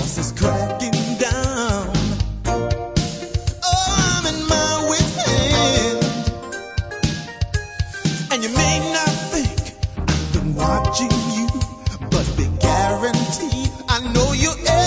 is cracking down. Oh, I'm in my wit's end. And you may not think I've been watching you, but be guaranteed I know you're